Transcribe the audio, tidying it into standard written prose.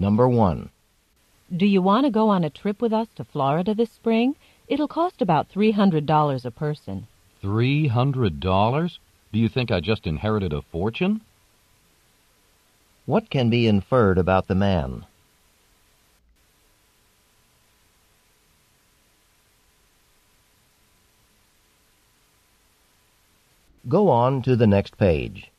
Number 1. Do you want to go on a trip with us to Florida this spring? It'll cost about $300 a person. $300? Do you think I just inherited a fortune? What can be inferred about the man? Go on to the next page.